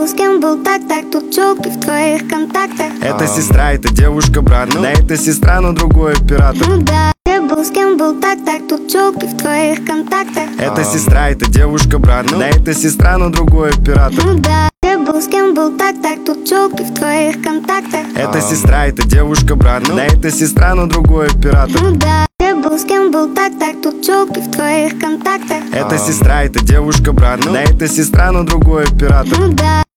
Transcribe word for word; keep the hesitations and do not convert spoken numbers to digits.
с кем был так-так, тут челки в твоих контактах. Это сестра, это девушка, брат. Ну, да, это сестра, но другой оператор. Ну да, я был с кем был так-так, тут челки в твоих контактах. Это сестра, это девушка, брат. Ну, да, это сестра, но другой оператор. Ну да, я был с кем был так-так, тут челки в твоих контактах. Это сестра, это девушка, брат. Ну, да, это сестра, но другой оператор. Ну да, я был с кем был так-так, тут челки в твоих контактах. Это сестра, это девушка, брат. Ну, да, это сестра, но другой оператор. Ну да.